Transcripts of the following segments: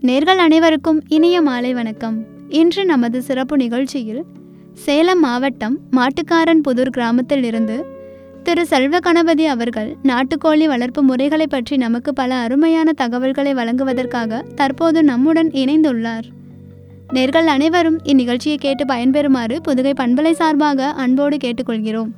நேர்கள் அனைவருக்கும் இனிய மாலை வணக்கம். இன்று நமது சிறப்பு நிகழ்ச்சியில் சேலம் மாவட்டம் மாட்டுக்காரன் புதூர் கிராமத்தில் இருந்து திரு செல்வ கணபதி அவர்கள் நாட்டுக்கோழி வளர்ப்பு முறைகளை பற்றி நமக்கு பல அருமையான தகவல்களை வழங்குவதற்காக தற்போது நம்முடன் இணைந்துள்ளார். நேர்கள் அனைவரும் இந்நிகழ்ச்சியை கேட்டு பயன்பெறுமாறு புதுகை பண்பலை சார்பாக அன்போடு கேட்டுக்கொள்கிறோம்.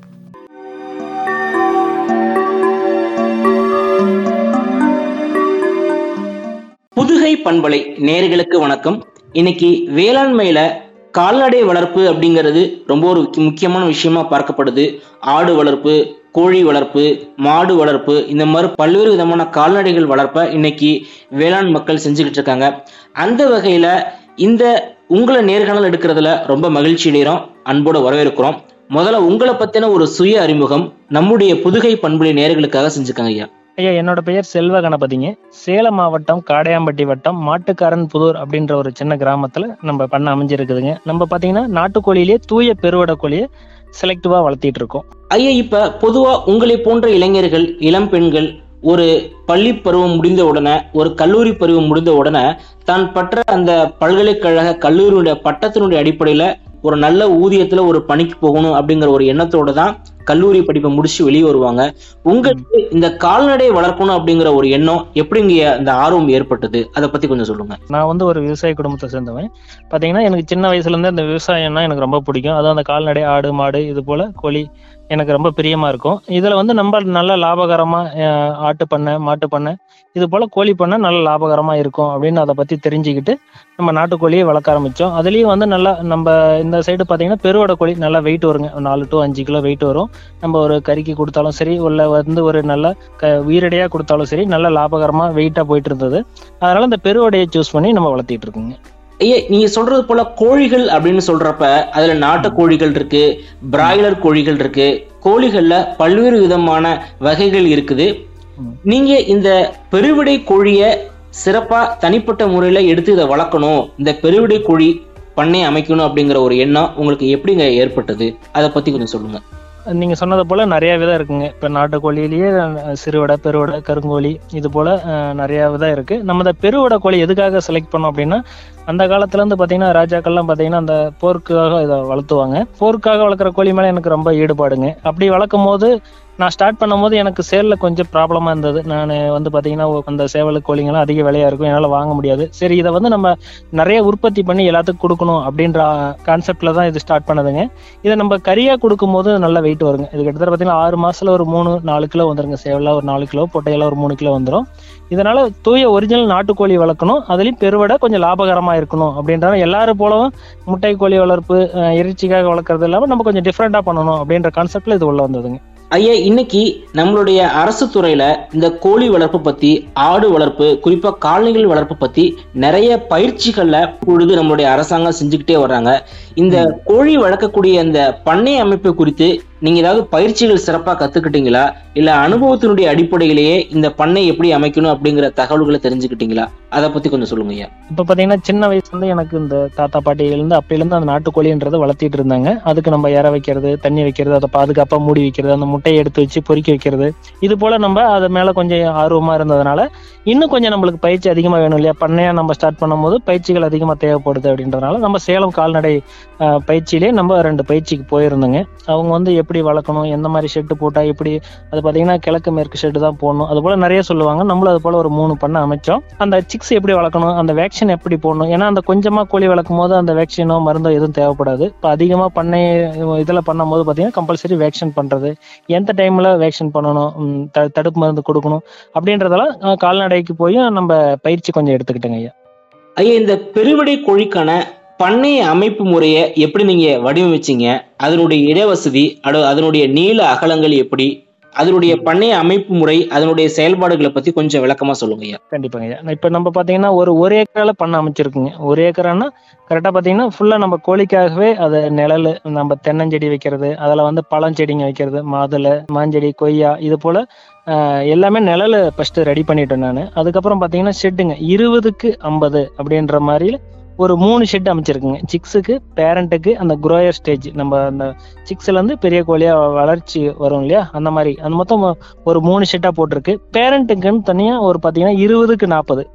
புதுகை பண்பலை நேயர்களுக்கு வணக்கம். இன்னைக்கு வேளாண்மையில கால்நடை வளர்ப்பு அப்படிங்கிறது ரொம்ப ஒரு முக்கியமான விஷயமா பார்க்கப்படுது. ஆடு வளர்ப்பு, கோழி வளர்ப்பு, மாடு வளர்ப்பு, இந்த மாதிரி பல்வேறு விதமான கால்நடைகள் வளர்ப்ப இன்னைக்கு வேளாண் மக்கள் செஞ்சுக்கிட்டு இருக்காங்க. அந்த வகையில இந்த உங்களை நேர்காணல் எடுக்கிறதுல ரொம்ப மகிழ்ச்சி அடைகிறோம், அன்போட வரவேற்கிறோம். முதல்ல உங்களை பத்தின ஒரு சுய அறிமுகம் நம்முடைய புதுகை பண்பலை நேயர்களுக்காக செஞ்சுக்காங்க ஐயா. ஐயா, என்னோட பெயர் செல்வ கணபதிங்க. சேலம் மாவட்டம் காடையாம்பட்டி வட்டம் மாட்டுக்காரன் புதூர் அப்படின்ற ஒரு சின்ன கிராமத்துல நம்ம பண்ண அமைஞ்சிருக்குதுங்க. நம்ம பாத்தீங்கன்னா நாட்டுக்கோழியிலேயே தூய பெருவடை கோழியை செலக்டிவா வளர்த்திட்டு இருக்கோம். ஐயா, இப்ப பொதுவா உங்களை போன்ற இளைஞர்கள், இளம் பெண்கள் ஒரு பள்ளி பருவம் முடிந்த உடனே, ஒரு கல்லூரி பருவம் முடிந்த உடனே தான் பற்ற அந்த பல்கலைக்கழக கல்லூரியுடைய பட்டத்தினுடைய அடிப்படையில ஒரு நல்ல ஊதியத்துல ஒரு பணிக்கு போகணும் அப்படிங்கிற ஒரு எண்ணத்தோட தான் கல்லூரி படிப்பை முடிச்சு வெளியே வருவாங்க. உங்களுக்கு இந்த கால்நடை வளர்க்கணும் அப்படிங்கிற ஒரு எண்ணம் எப்படிங்க இந்த ஆர்வம் ஏற்பட்டது, அதை பத்தி கொஞ்சம் சொல்லுங்க. நான் ஒரு விவசாய குடும்பத்தை சேர்ந்தவன். பாத்தீங்கன்னா எனக்கு சின்ன வயசுல இருந்தே இந்த விவசாயம்னா எனக்கு ரொம்ப பிடிக்கும். அதுவும் அந்த கால்நடை, ஆடு, மாடு, இது போல கோழி எனக்கு ரொம்ப பிரியமா இருக்கும். இதுல நம்ம நல்ல லாபகரமா ஆட்டு பண்ணை, மாட்டு பண்ணை, இது போல கோழி பண்ணை நல்ல லாபகரமா இருக்கும் அப்படின்னு அதை பத்தி தெரிஞ்சுக்கிட்டு நம்ம நாட்டுக்கோழியை வளர்க்க ஆரம்பிச்சோம். அதுலயும் நல்லா நம்ம இந்த சைடு பாத்தீங்கன்னா பெருவடை கோழி நல்லா வெயிட் வருங்க. 4 to 5 கிலோ வெயிட் வரும். நம்ம ஒரு கறிக்கு கொடுத்தாலும் சரி, உள்ள ஒரு நல்ல உயிரடையா கொடுத்தாலும் சரி, நல்ல லாபகரமா வெயிட்டா போயிட்டு இருந்தது. அதனால இந்த பெருவடையை சூஸ் பண்ணி நம்ம வளர்த்திட்டு இருக்கோங்க. ஐயா, நீங்க சொல்றது போல கோழிகள் அப்படின்னு சொல்றப்ப அதுல நாட்டு கோழிகள் இருக்கு, பிராய்லர் கோழிகள் இருக்கு, கோழிகள்ல பல்வேறு விதமான வகைகள் இருக்குது. நீங்க இந்த பெருவிடை கோழிய சிறப்பா தனிப்பட்ட முறையில எடுத்து இதை வளர்க்கணும், இந்த பெருவிடை கோழி பண்ணை அமைக்கணும் அப்படிங்கிற ஒரு எண்ணம் உங்களுக்கு எப்படிங்க ஏற்பட்டது, அதை பத்தி கொஞ்சம் சொல்லுங்க. நீங்க சொன்னது போல நிறைய விதம் இருக்குங்க. இப்ப நாட்டுக்கோழியிலேயே சிறுவடை, பெருவடை, கருங்கோழி, இது போல நிறைய விதம் இருக்கு. நம்ம இந்த பெருவடை கோழி எதுக்காக செலக்ட் பண்ணோம் அப்படின்னா, அந்த காலத்துல இருந்து பாத்தீங்கன்னா ராஜாக்கள்லாம் பாத்தீங்கன்னா அந்த போருக்காக இதை வளர்த்துவாங்க. போருக்காக வளர்க்குற கோழி மேல எனக்கு ரொம்ப ஈடுபாடுங்க. அப்படி வளர்க்கும் போது நான் ஸ்டார்ட் பண்ணும்போது எனக்கு சேல்ல கொஞ்சம் ப்ராப்ளமா இருந்தது. நான் பாத்தீங்கன்னா அந்த சேவல் கோழிங்கெல்லாம் அதிக விலையா இருக்கும், என்னால வாங்க முடியாது. சரி, இதை நம்ம நிறைய உற்பத்தி பண்ணி எல்லாத்துக்கும் கொடுக்கணும் அப்படின்ற கான்செப்ட்ல தான் இது ஸ்டார்ட் பண்ணதுங்க. இதை நம்ம கறியா கொடுக்கும் போது நல்ல வெயிட் வருங்க. இது கிட்டத்தட்ட பாத்தீங்கன்னா 6 மாசத்துல ஒரு 3-4 கிலோ வந்துருங்க. சேவலா ஒரு 4 கிலோ, பொட்டையெல்லாம் ஒரு 3 கிலோ வந்துடும். இதனால தூய ஒரிஜினல் நாட்டுக்கோழி வளர்க்கணும், அதுலயும் பெருவடை கொஞ்சம் லாபகரமா இருக்கணும் அப்படின்றத எல்லாரும் போலவும் முட்டை கோழி வளர்ப்பு இறைச்சிக்காக வளர்க்கறது இல்லாம நம்ம கொஞ்சம் டிஃப்ரெண்டா பண்ணணும் அப்படின்ற கான்செப்ட்ல இது உள்ள வந்ததுங்க. ஐயா, இன்னைக்கு நம்மளுடைய அரசு துறையில இந்த கோழி வளர்ப்பு பத்தி, ஆடு வளர்ப்பு, குறிப்பா கால்நடைகள் வளர்ப்பு பத்தி நிறைய பயிற்சிகள்ல பொழுது நம்மளுடைய அரசாங்கம் செஞ்சுக்கிட்டே வர்றாங்க. இந்த கோழி வளர்க்கக்கூடிய இந்த பண்ணை அமைப்பு குறித்து நீங்க ஏதாவது பயிற்சிகள் சிறப்பா கத்துக்கிட்டீங்களா, இல்ல அனுபவத்தினுடைய அடிப்படையிலேயே இந்த பண்ணை எப்படி அமைக்கணும் அப்படிங்கிற தகவல்களை தெரிஞ்சுக்கிட்டீங்களா, அதை பத்தி கொஞ்சம் சொல்லுங்க ஐயா. இப்ப பாத்தீங்கன்னா சின்ன வயசுல இருந்து எனக்கு இந்த தாத்தா பாட்டியில இருந்து அப்பையில இருந்து அந்த நாட்டுக்கோழின்றதை வளர்த்திட்டு இருந்தாங்க. அதுக்கு நம்ம இற வைக்கிறது, தண்ணி வைக்கிறது, அதை பாதுகாப்பா மூடி வைக்கிறது, அந்த முட்டையை எடுத்து வச்சு பொறிக்க வைக்கிறது, இது போல நம்ம அது மேல கொஞ்சம் ஆர்வமா இருந்ததுனால இன்னும் கொஞ்சம் நம்மளுக்கு பயிற்சி அதிகமா வேணும் இல்லையா. பண்ணையா நம்ம ஸ்டார்ட் பண்ணும் போது பயிற்சிகள் அதிகமா தேவைப்படுது அப்படின்றதுனால நம்ம சேலம் கால்நடை பயிற்சியிலே நம்ம 2 பயிற்சிக்கு போயிருந்தோங்க. அவங்க எப்படி வளர்க்கணும், எந்த மாதிரி ஷெட்டு போட்டா எப்படி, அது பாத்தீங்கன்னா கிழக்கு மேற்கு ஷெட்டு தான் போடணும், அது போல நிறைய சொல்லுவாங்க. நம்மளும் அது போல ஒரு 3 பண்ண அமைச்சோம். அந்த சிக்ஸ் எப்படி வளர்க்கணும், அந்த வேக்சின் எப்படி போடணும், ஏன்னா அந்த கொஞ்சமா கோழி வளர்க்கும் போது அந்த வேக்சினோ மருந்தோ எதுவும் தேவைப்படாது. இப்போ அதிகமா பண்ணை இதுல பண்ணும் போது பாத்தீங்கன்னா கம்பல்சரி வேக்சின் பண்றது, எந்த டைம்ல வேக்சின் பண்ணணும், தடுப்பு மருந்து கொடுக்கணும் அப்படின்றதெல்லாம் கால்நடைக்கு போய் நம்ம பயிற்சி கொஞ்சம் எடுத்துக்கிட்டேங்க ஐயா. ஐயா, இந்த பெருவிடை கோழிக்கான பண்ணை அமைப்பு முறையை எப்படி நீங்க வடிவமைச்சீங்க, அதனுடைய இடவசதி, அதனுடைய நீள அகலங்கள் எப்படி, அதனுடைய பண்ணை அமைப்பு முறை, அதனுடைய செயல்பாடுகளை பத்தி கொஞ்சம் விளக்கமா சொல்லுங்க ஐயா. கண்டிப்பாங்க ஐயா. இப்ப நம்ம பாத்தீங்கன்னா ஒரு ஏக்கரால பண்ண அமைச்சிருக்குங்க. 1 ஏக்கரானா கரெக்டா பாத்தீங்கன்னா ஃபுல்லா நம்ம கோழிக்காகவே அதை நிழல், நம்ம தென்னஞ்செடி வைக்கிறது, அதுல பழஞ்செடிங்க வைக்கிறது, மாதுளை, மாஞ்செடி, கொய்யா, இது போல எல்லாமே நிழல் ஃபர்ஸ்ட் ரெடி பண்ணிட்டேன் நான். அதுக்கப்புறம் பாத்தீங்கன்னா ஷெட்டுங்க 20க்கு 50 அப்படின்ற மாதிரி ஒரு 3 ஷெட் அமைச்சிருக்குங்க. சிக்ஸுக்கு, பேரண்ட்டுக்கு, அந்த குரோயர் ஸ்டேஜ், நம்ம அந்த சிக்ஸ்ல இருந்து பெரிய கோழியா வளர்ச்சி வரும் இல்லையா, அந்த மாதிரி அந்த மொத்தம் ஒரு 3 ஷெட்டா போட்டிருக்கு. பேரண்ட்டுக்குன்னு தனியா பாத்தீங்கன்னா 20க்கு 40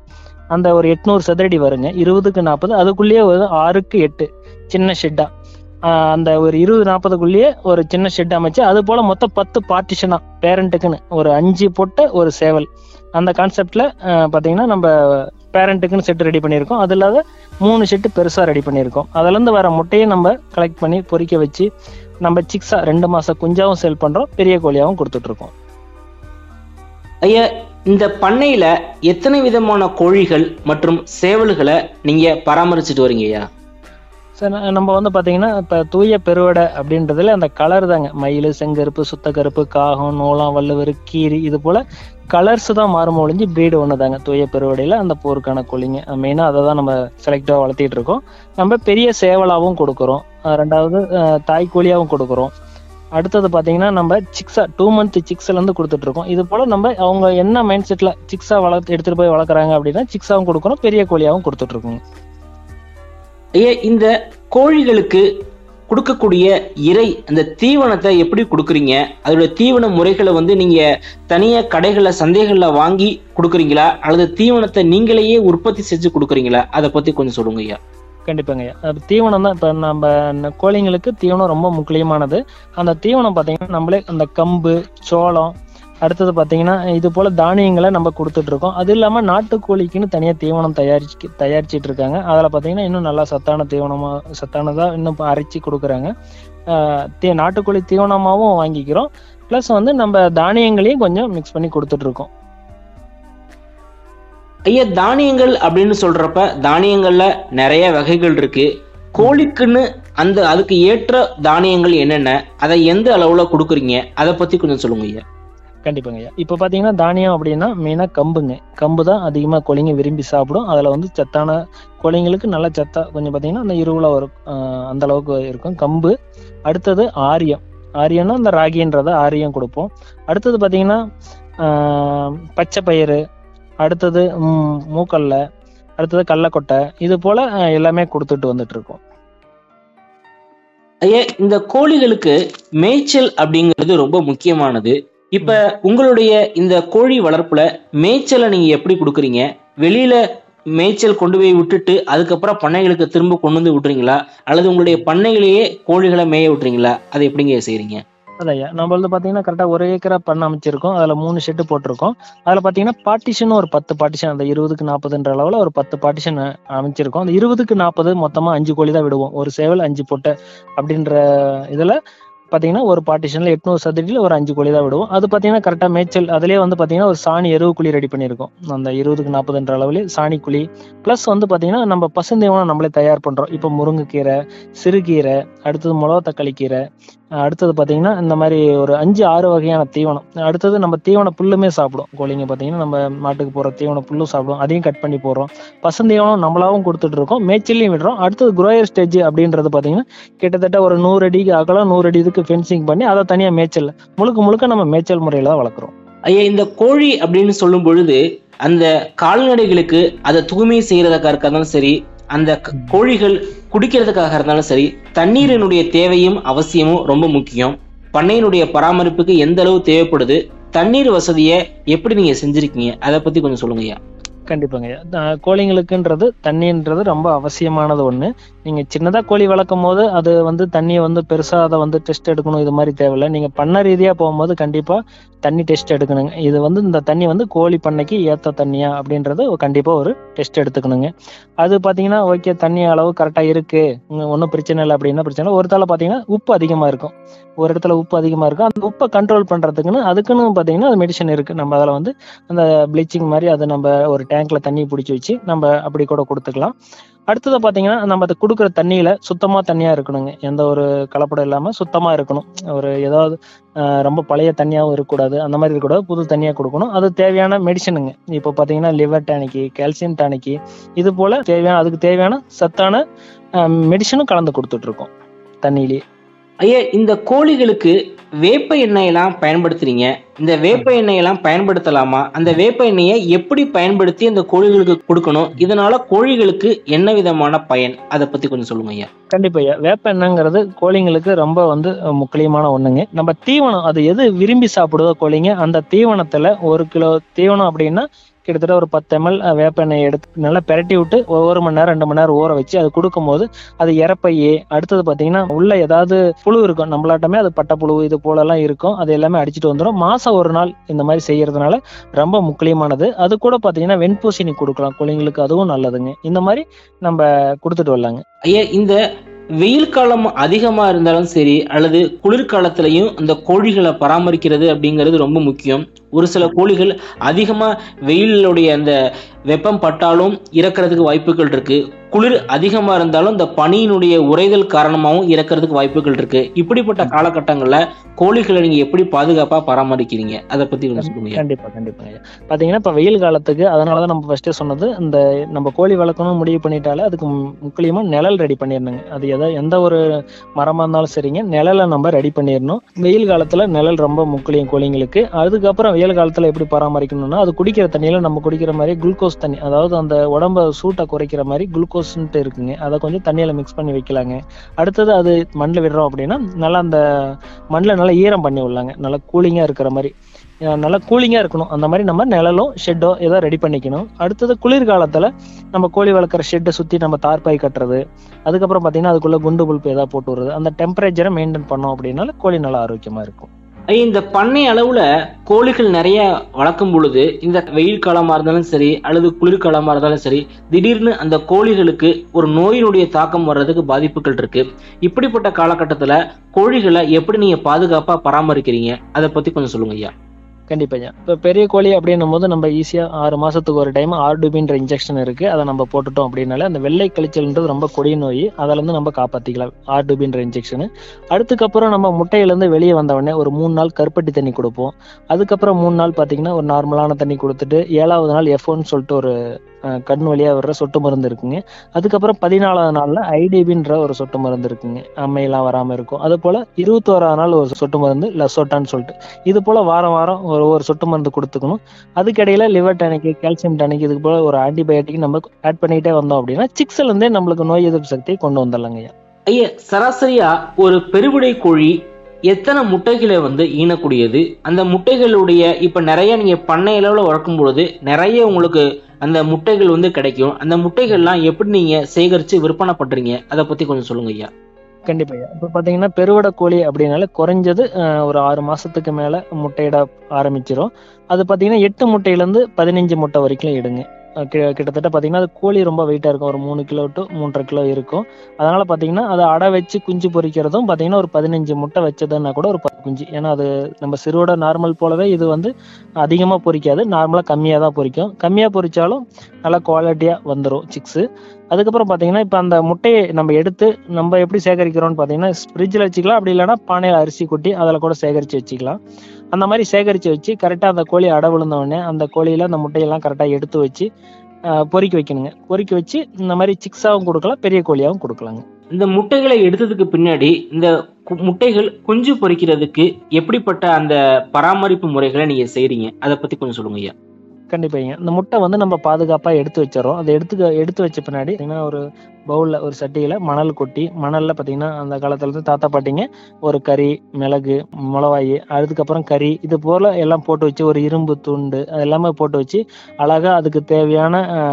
அந்த ஒரு 800 சதுரடி வருங்க. 20க்கு 40, அதுக்குள்ளேயே ஒரு 6க்கு 8 சின்ன ஷெட்டா, அந்த ஒரு 20-40க்குள்ளேயே ஒரு சின்ன ஷெட் அமைச்சு அது போல மொத்தம் 10 பார்ட்டிஷனா பேரண்ட்டுக்குன்னு ஒரு 5 போட்ட ஒரு சேவல், அந்த கான்செப்ட்ல பாத்தீங்கன்னா நம்ம பேரண்ட்டுக்குன்னு செட் ரெடி பண்ணியிருக்கோம். அது இல்லாத 3 செட்டு பெருசா ரெடி பண்ணியிருக்கோம். அதுல இருந்து வர முட்டையை நம்ம கலெக்ட் பண்ணி பொறிக்க வச்சு நம்ம சிக்ஸா 2 மாசம் குஞ்சாவும் சேல் பண்றோம், பெரிய கோழியாவும் கொடுத்துட்டு இருக்கோம். ஐயா, இந்த பண்ணையில எத்தனை விதமான கோழிகள் மற்றும் சேவல்களை நீங்க பராமரிச்சுட்டு வரீங்க ஐயா? சார் நம்ம வந்து பாத்தீங்கன்னா இப்ப தூய பெருவடை அப்படின்றதுல அந்த கலர் தாங்க, மயில், செங்கருப்பு, சுத்த கருப்பு, காகம், நூலாம், வள்ளுவர், கீரி, இது போல கலர்ஸ் தான் மாறும் ஒழிஞ்சு பிரீடு ஒன்று தாங்க தூய பெருவடையில அந்த போருக்கான கோழிங்க. மெயினாக அதை தான் நம்ம செலக்டாக வளர்த்திட்டு இருக்கோம். நம்ம பெரிய சேவலாகவும் கொடுக்குறோம், ரெண்டாவது தாய்க்கோழியாகவும் கொடுக்குறோம். அடுத்தது பார்த்தீங்கன்னா நம்ம சிக்ஸா 2 மந்த் சிக்ஸ்ல இருந்து கொடுத்துட்டு இருக்கோம். இது போல நம்ம அவங்க என்ன மைண்ட் செட்ல சிக்ஸா எடுத்துட்டு போய் வளர்க்குறாங்க அப்படின்னா சிக்ஸாவும் கொடுக்குறோம், பெரிய கோழியாகவும் கொடுத்துட்டு இருக்கோங்க. ஐயா, இந்த கோழிகளுக்கு கொடுக்கக்கூடிய இறை, அந்த தீவனத்தை எப்படி கொடுக்குறீங்க? அதோட தீவன முறைகளை வந்து நீங்க தனியா கடைகள்ல சந்தைகள்ல வாங்கி கொடுக்குறீங்களா, அல்லது தீவனத்தை நீங்களையே உற்பத்தி செஞ்சு கொடுக்குறீங்களா? அதை பத்தி கொஞ்சம் சொல்லுங்க ஐயா. கண்டிப்பாங்க ஐயா. தீவனம் தான் இப்போ நம்ம கோழிங்களுக்கு தீவனம் ரொம்ப முக்கியமானது. அந்த தீவனம் பார்த்தீங்கன்னா நம்மளே அந்த கம்பு, சோளம், அடுத்தது பார்த்தீங்கன்னா இது போல தானியங்களை நம்ம கொடுத்துட்டு இருக்கோம். அது இல்லாமல் நாட்டுக்கோழிக்குன்னு தனியாக தீவனம் தயாரிச்சிட்டு இருக்காங்க. அதில் பார்த்தீங்கன்னா இன்னும் நல்லா சத்தானதாக இன்னும் அரைச்சி கொடுக்குறாங்க. நாட்டுக்கோழி தீவனமாகவும் வாங்கிக்கிறோம், ப்ளஸ் வந்து நம்ம தானியங்களையும் கொஞ்சம் மிக்ஸ் பண்ணி கொடுத்துட்டு இருக்கோம். ஐயா, தானியங்கள் அப்படின்னு சொல்றப்ப தானியங்கள்ல நிறைய வகைகள் இருக்கு. கோழிக்குன்னு அதுக்கு ஏற்ற தானியங்கள் என்னென்ன, அதை எந்த அளவுல கொடுக்குறீங்க, அதை பத்தி கொஞ்சம் சொல்லுங்க ஐயா. கண்டிப்பாங்க ஐயா. இப்போ பார்த்தீங்கன்னா தானியம் அப்படின்னா மெயினாக கம்புங்க. கம்பு தான் அதிகமாக கோழிங்க விரும்பி சாப்பிடும். அதில் வந்து சத்தான கோழிங்களுக்கு நல்ல சத்தா கொஞ்சம் பார்த்தீங்கன்னா அந்த இருவுல வரும், அந்த அளவுக்கு இருக்கும் கம்பு. அடுத்தது ஆரியம்னா அந்த ராகின்றத ஆரியம் கொடுப்போம். அடுத்தது பார்த்தீங்கன்னா பச்சை பயிறு, அடுத்தது மூக்கல்ல, அடுத்தது கடலக்கொட்டை, இது போல எல்லாமே கொடுத்துட்டு வந்துட்டு இருக்கோம். ஐயா, இந்த கோழிகளுக்கு மேய்ச்சல் அப்படிங்கிறது ரொம்ப முக்கியமானது. இப்ப உங்களுடைய இந்த கோழி வளர்ப்புல மேய்ச்சலை நீங்க எப்படி கொடுக்குறீங்க? வெளியில மேய்ச்சல் கொண்டு போய் விட்டுட்டு அதுக்கப்புறம் பண்ணைகளுக்கு திரும்ப கொண்டு வந்து விட்டுறீங்களா, அல்லது உங்களுடைய பண்ணைகளையே கோழிகளை மேய விட்டுறீங்களா? அதை எப்படிங்க செய்றீங்க? அதையா நம்ம வந்து பாத்தீங்கன்னா கரெக்டா 1 ஏக்கரா பண்ண அமைச்சிருக்கோம். அதுல 3 ஷெட்டு போட்டிருக்கோம். அதுல பாத்தீங்கன்னா பார்ட்டிஷன் ஒரு 10 பார்ட்டிஷன், அந்த 20க்கு 40ன்ற அளவுல ஒரு 10 பார்ட்டிஷன் அமைச்சிருக்கோம். அந்த 20க்கு 40 மொத்தமா 5 கோழி தான் விடுவோம். ஒரு சேவல் 5 பொட்டை அப்படின்ற இதுல பாத்தீங்கன்னா ஒரு பார்ட்டிஷன்ல 800 சதுரடியில ஒரு 5 கோழி தான் விடுவோம். அது பாத்தீங்கன்னா கரெக்டா மேய்ச்சல் அதுலயே வந்து பாத்தீங்கன்னா ஒரு சாணி எருவு குழி ரெடி பண்ணிருக்கோம். அந்த 20க்கு 40ன்ற அளவுல சாணி குழி பிளஸ் வந்து பாத்தீங்கன்னா நம்ம பசுந்தீவனம் நம்மளே தயார் பண்றோம். இப்போ முருங்கைக்கீரை, சிறுகீரை, அடுத்தது மிளகா தக்காளி கீரை, அடுத்தது பாத்தீங்கன்னா இந்த மாதிரி ஒரு 5-6 வகையான தீவனம். அடுத்தது நம்ம தீவன புல்லுமே சாப்பிடும் கோழிங்க. பாத்தீங்கன்னா நம்ம மாட்டுக்கு போற தீவன புல்லும் சாப்பிடும், அதையும் கட் பண்ணி போடுறோம். பசுந்தீவனம் நம்மளாவும் கொடுத்துட்டு இருக்கோம், மேய்ச்சலையும் விடுறோம். அடுத்தது குரோயர் ஸ்டேஜ் அப்படின்றது பாத்தீங்கன்னா கிட்டத்தட்ட ஒரு 100 அடிக்கு அகலம், 100 அடி இதுக்கு ஃபென்சிங் பண்ணி அதை தனியா மேய்ச்சல் முழுக்க நம்ம மேய்ச்சல் முறையில தான் வளர்க்குறோம். ஐயா, இந்த கோழி அப்படின்னு சொல்லும் பொழுது அந்த கால்நடைகளுக்கு அதை தூய்மை செய்யறதுக்காக இருந்தாலும் சரி, அந்த கோழிகள் குடிக்கிறதுக்காக இருந்தாலும் சரி, தண்ணீரினுடைய தேவையும் அவசியமும் ரொம்ப முக்கியம். பண்ணையினுடைய பராமரிப்புக்கு எந்த அளவு தேவைப்படுது, தண்ணீர் வசதியை எப்படி நீங்க செஞ்சிருக்கீங்க, அதை பத்தி கொஞ்சம் சொல்லுங்க ஐயா. கண்டிப்பாங்க. கோழிங்களுக்குன்றது தண்ணின்றது ரொம்ப அவசியமானது ஒண்ணு. நீங்க சின்னதா கோழி வளர்க்கும் போது அது வந்து தண்ணியை வந்து பெருசா அதை வந்து டெஸ்ட் எடுக்கணும், இது மாதிரி தேவையில்லை. நீங்க பண்ண ரீதியா போகும்போது கண்டிப்பா தண்ணி டெஸ்ட் எடுக்கணுங்க. இது வந்து இந்த தண்ணி வந்து கோழி பண்ணைக்கு ஏத்த தண்ணியா அப்படின்றது கண்டிப்பா ஒரு டெஸ்ட் எடுத்துக்கணுங்க. அது பாத்தீங்கன்னா ஓகே தண்ணி அளவு கரெக்டா இருக்கு, ஒன்றும் பிரச்சனை இல்லை அப்படின்னா பிரச்சனை. ஒரு தலை பாத்தீங்கன்னா உப்பு அதிகமா இருக்கும், ஒரு இடத்துல உப்பு அதிகமா இருக்கும். அந்த உப்பை கண்ட்ரோல் பண்றதுக்குன்னு அதுக்குன்னு பாத்தீங்கன்னா அது மெடிசன் இருக்கு. நம்ம அதில் வந்து அந்த ப்ளீச்சிங் மாதிரி அதை நம்ம ஒரு டேங்க்ல தண்ணி பிடிச்சி வச்சு நம்ம அப்படி கூட கொடுத்துக்கலாம். அடுத்தது பாத்தீங்கன்னா நம்ம அதை கொடுக்குற தண்ணியில சுத்தமா தண்ணியா இருக்கணுங்க, எந்த ஒரு கலப்படம் இல்லாம சுத்தமா இருக்கணும். ஒரு ஏதாவது ரொம்ப பழைய தண்ணியாவும் இருக்கக்கூடாது, அந்த மாதிரி இருக்கக்கூடாது, புது தண்ணியா கொடுக்கணும். அது தேவையான மெடிசனுங்க. இப்போ பாத்தீங்கன்னா லிவர் டானிக்கு, கால்சியம் டானிக்கு, இது போல அதுக்கு தேவையான சத்தான மெடிசனும் கலந்து கொடுத்துட்டு இருக்கோம் தண்ணியிலேயே. ஐயா, இந்த கோழிகளுக்கு வேப்ப எண்ணெயெல்லாம் பயன்படுத்துறீங்க. இந்த வேப்ப எண்ணெயெல்லாம் பயன்படுத்தலாமா? அந்த வேப்ப எண்ணெயை எப்படி பயன்படுத்தி அந்த கோழிகளுக்கு கொடுக்கணும்? இதனால கோழிகளுக்கு என்ன விதமான பயன், அதை பத்தி கொஞ்சம் சொல்லுங்க ஐயா. கண்டிப்பா ஐயா. வேப்ப எண்ணெய்ங்கிறது கோழிங்களுக்கு ரொம்ப வந்து முக்கியமான ஒண்ணுங்க. நம்ம தீவனம் அது எது விரும்பி சாப்பிடுதோ கோழிங்க, அந்த தீவனத்துல 1 கிலோ தீவனம் அப்படின்னா கிட்டத்தட்ட ஒரு 10 ml வேப்ப எண்ணெய் எடுத்து நல்லா பெரட்டி விட்டு 1 மணி நேரம் 2 மணி நேரம் ஊற வச்சு அது கொடுக்கும்போது அது இறப்பையே, அடுத்தது பாத்தீங்கன்னா உள்ள ஏதாவது புழு இருக்கும் நம்மளாட்டமே, அது பட்டப்புழு இது போல எல்லாம் இருக்கும், அது எல்லாமே அடிச்சுட்டு வந்துடும். மாசம் ஒரு நாள் இந்த மாதிரி செய்யறதுனால ரொம்ப முக்கியமானது. அது கூட பாத்தீங்கன்னா வெண்பூசணி கொடுக்கலாம் குழந்தைங்களுக்கு, அதுவும் நல்லதுங்க. இந்த மாதிரி நம்ம கொடுத்துட்டு வரலாங்க. ஐயா, இந்த வெயில் காலம் அதிகமா இருந்தாலும் சரி அல்லது குளிர்காலத்திலையும் அந்த கோழிகளை பராமரிக்கிறது அப்படிங்கிறது ரொம்ப முக்கியம். ஒரு சில கோழிகள் அதிகமா வெயிலுடைய அந்த வெப்பம் பட்டாலும் இறக்கிறதுக்கு வாய்ப்புகள் இருக்கு. குளிர் அதிகமா இருந்தாலும் இந்த பனியினுடைய உறைதல் காரணமாகவும் இறக்கிறதுக்கு வாய்ப்புகள் இருக்கு. இப்படிப்பட்ட காலகட்டங்கள்ல கோழிகளை நீங்க எப்படி பாதுகாப்பா பராமரிக்கிறீங்க, அதை பத்தி கொஞ்சம் சொல்லுங்க. கண்டிப்பா கண்டிப்பாங்க. பாத்தீங்கன்னா இப்ப வெயில் காலத்துக்கு அதனாலதான் நம்ம ஃபர்ஸ்டே சொன்னது, இந்த நம்ம கோழி வளர்க்கணும்னு முடிவு பண்ணிட்டாலே அதுக்கு முக்கியமா நிழல் ரெடி பண்ணிடணுங்க. அது எந்த ஒரு மரமா இருந்தாலும் சரிங்க, நிழலை நம்ம ரெடி பண்ணிடணும். வெயில் காலத்துல நிழல் ரொம்ப முக்கியம் கோழிங்களுக்கு. அதுக்கப்புறம் வெயில் காலத்துல எப்படி பராமரிக்கணும்னா, அது குடிக்கிற தண்ணியில நம்ம குடிக்கிற மாதிரி குளுக்கோஸ் தண்ணி, அதாவது அந்த உடம்ப சூட்டை குறைக்கிற மாதிரி குளுக்கோஸ்ன்ட்டு இருக்குங்க, அதை கொஞ்சம் தண்ணியில மிக்ஸ் பண்ணி வைக்கலாங்க. அடுத்தது அது மண்ணில் விடுறோம் அப்படின்னா நல்லா அந்த மண்ணில் நல்லா ஈரம் பண்ணி விடலாங்க, நல்லா கூலிங்கா இருக்கிற மாதிரி, நல்லா கூலிங்கா இருக்கணும். அந்த மாதிரி நம்ம நிழலும் ஷெட்டோ ஏதோ ரெடி பண்ணிக்கணும். அடுத்தது குளிர்காலத்துல நம்ம கோழி வளர்க்குற ஷெட்டை சுத்தி நம்ம தார்பாய் கட்டுறது, அதுக்கப்புறம் பாத்தீங்கன்னா அதுக்குள்ள குண்டு புல்பு ஏதாவது போட்டு விடுறது, அந்த டெம்பரேச்சரை மெயின்டைன் பண்ணோம் அப்படின்னால கோழி நல்லா ஆரோக்கியமா இருக்கும். இந்த பண்ணை அளவுல கோழிகள் நிறைய வளர்க்கும் பொழுது இந்த வெயில் காலமா இருந்தாலும் சரி அல்லது குளிர்காலமா இருந்தாலும் சரி, திடீர்னு அந்த கோழிகளுக்கு ஒரு நோயினுடைய தாக்கம் வர்றதுக்கு வாய்ப்புகள் இருக்கு. இப்படிப்பட்ட காலகட்டத்துல கோழிகளை எப்படி நீங்க பாதுகாப்பா பராமரிக்கிறீங்க, அதை பத்தி கொஞ்சம் சொல்லுங்க ஐயா. கண்டிப்பாங்க. இப்போ பெரிய கோழி அப்படின்னும் போது நம்ம ஈஸியா 6 மாசத்துக்கு ஒரு டைம் ஆர்டுபின்ற இன்ஜெக்ஷன் இருக்கு, அதை நம்ம போட்டுட்டோம் அப்படின்னாலே அந்த வெள்ளை கழிச்சல்ன்றது ரொம்ப கொடிய நோய், அதுல இருந்து நம்ம காப்பாத்திக்கலாம் ஆர்டுபின்ற இன்ஜெக்ஷன். அதுக்கப்புறம் நம்ம முட்டையில இருந்து வெளியே வந்த உடனே ஒரு 3 நாள் கருப்பட்டி தண்ணி கொடுப்போம். அதுக்கப்புறம் 3 நாள் பாத்தீங்கன்னா ஒரு நார்மலான தண்ணி கொடுத்துட்டு 7வது நாள் F1 சொல்லிட்டு ஒரு கண் வழியா வர்ற சொட்டு மருந்து இருக்குங்க. அதுக்கப்புறம் 14வது நாள்ல ஐடிபின்ற ஒரு சொட்டு மருந்து இருக்குங்க, அம்மையெல்லாம் வராம இருக்கும். அது போல 21வது நாள் ஒரு சொட்டு மருந்து லசோட்டான்னு சொல்லிட்டு, இது போல வாரம் வாரம் ஒரு சொட்டு மருந்து கொடுத்துக்கணும். அதுக்கிடையில லிவர் டானிக், கால்சியம் டானிக், இது போல ஒரு ஆன்டிபயோட்டிக் நம்ம ஆட் பண்ணிட்டே வந்தோம் அப்படின்னா சிக்ஸ்ல இருந்தே நம்மளுக்கு நோய் எதிர்ப்பு சக்தியை கொண்டு வந்துடலாங்க ஐயா. ஐயா, சராசரியா ஒரு பெருவிடை கோழி எத்தனை முட்டைகளை ஈனக்கூடியது? அந்த முட்டைகளுடைய இப்ப நிறைய நீங்க பண்ணை அளவுல வளர்க்கும் பொழுது நிறைய உங்களுக்கு அந்த முட்டைகள் கிடைக்கும். அந்த முட்டைகள்லாம் எப்படி நீங்க சேகரிச்சு விற்பனை பண்றீங்க, அதை பத்தி கொஞ்சம் சொல்லுங்க ஐயா. கண்டிப்பா ஐயா. இப்ப பாத்தீங்கன்னா பெருவிட கோழி அப்படின்னால குறைஞ்சது ஒரு 6 மாசத்துக்கு மேல முட்டையிட ஆரம்பிச்சிரும். அது பாத்தீங்கன்னா 8 முட்டையில இருந்து 15 முட்டை வரைக்கும் இடுங்க. கிட்டத்தட்ட பாத்தீங்கன்னா அது கோழி ரொம்ப வெயிட்டா இருக்கும், ஒரு 3 கிலோ டு 3.5 கிலோ இருக்கும். அதனால பாத்தீங்கன்னா அதை அடை வச்சு குஞ்சு பொரிக்கிறதும் பாத்தீங்கன்னா ஒரு 15 முட்டை வச்சதுன்னா கூட ஒரு 10 குஞ்சு. ஏன்னா அது நம்ம சிறுவிட நார்மல் போலவே இது அதிகமா பொரிக்காது, நார்மலா கம்மியா தான் பொரிக்கும். கம்மியா பொரிச்சாலும் நல்லா குவாலிட்டியா வந்துடும் சிக்ஸ். அதுக்கப்புறம் பாத்தீங்கன்னா இப்ப அந்த முட்டையை நம்ம எடுத்து நம்ம எப்படி சேகரிக்கிறோம்னு பாத்தீங்கன்னா ஃப்ரிட்ஜில் வச்சுக்கலாம், அப்படி இல்லைன்னா பானையில அரிசி கொட்டி அதில் கூட சேகரிச்சு வச்சுக்கலாம். அந்த மாதிரி சேகரிச்சு வச்சு கரெக்டா அந்த கோழி அடை விழுந்த உடனே அந்த கோழியில அந்த முட்டையெல்லாம் கரெக்டா எடுத்து வச்சு பொறிக்க வைக்கணுங்க. பொறிக்க வச்சு இந்த மாதிரி சிக்ஸாவும் கொடுக்கலாம், பெரிய கோழியாவும் கொடுக்கலாங்க. இந்த முட்டைகளை எடுத்ததுக்கு பின்னாடி இந்த முட்டைகள் குஞ்சு பொரிக்கிறதுக்கு எப்படிப்பட்ட அந்த பராமரிப்பு முறைகளை நீங்க செய்றீங்க, அதை பத்தி கொஞ்சம் சொல்லுங்க ஐயா. கண்டிப்பாங்க. இந்த முட்டை நம்ம பாதுகாப்பா எடுத்து வச்சிடறோம். அதை எடுத்து வச்ச பின்னாடி ஒரு பவுல்ல ஒரு சட்டியில மணல் கொட்டி, மணல்ல பாத்தீங்கன்னா அந்த காலத்துல இருந்து தாத்தா பாட்டிங்க ஒரு கறி, மிளகு, மிளகாய், அதுக்கப்புறம் கறி, இது போல எல்லாம் போட்டு வச்சு ஒரு இரும்பு துண்டு எல்லாமே போட்டு வச்சு அழகா அதுக்கு தேவையான